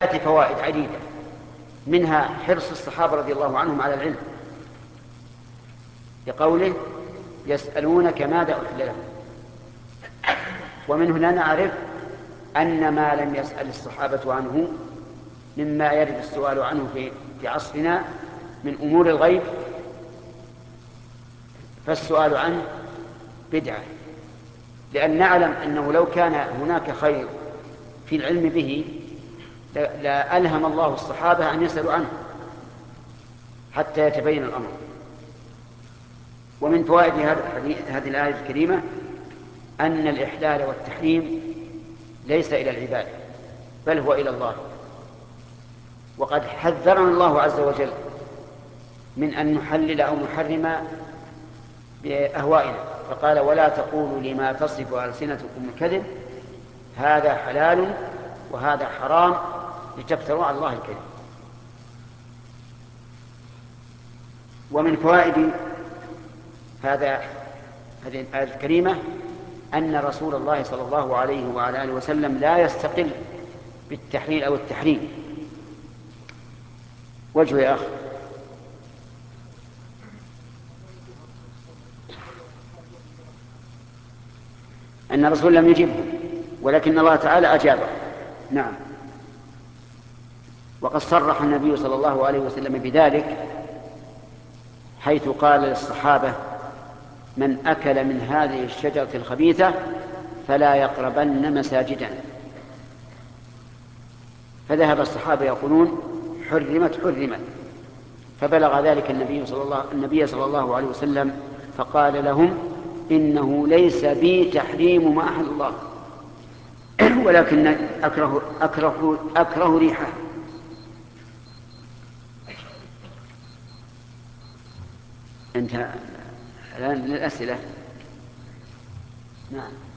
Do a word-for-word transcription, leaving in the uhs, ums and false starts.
فوائد عديدة، منها حرص الصحابة رضي الله عنهم على العلم، لقوله يسألونك ماذا أحل لهم. ومن هنا نعرف أن ما لم يسأل الصحابة عنه مما يرد السؤال عنه في في عصرنا من أمور الغيب فالسؤال عنه بدعة، لأن نعلم أنه لو كان هناك خير في العلم به لألهم الله الصحابة أن يسألوا عنه حتى يتبين الأمر. ومن فوائد هذه الآية الكريمة أن الإحلال والتحريم ليس إلى العباد بل هو إلى الله، وقد حذرنا الله عز وجل من أن نحلل أو نحرم بأهوائنا، فقال ولا تقولوا لما تصف ألسنتكم الكذب هذا حلال وهذا حرام لتفتروا على الله الكذب. ومن فوائد هذا هذه الآية الكريمة أن رسول الله صلى الله عليه وعلى آله وسلم لا يستقل بالتحليل أو التحريم. وجه يا أخ. أن الرسول لم يجبه ولكن الله تعالى أجابه. نعم. وقد صرح النبي صلى الله عليه وسلم بذلك حيث قال للصحابة من أكل من هذه الشجرة الخبيثة فلا يقربن مساجدنا، فذهب الصحابة يقولون حرمت حرمت، فبلغ ذلك النبي صلى الله, النبي صلى الله عليه وسلم فقال لهم إنه ليس بي تحريم ما أحل الله ولكن أكره, أكره, أكره ريحه. انتهى الآن للأسئلة. نعم.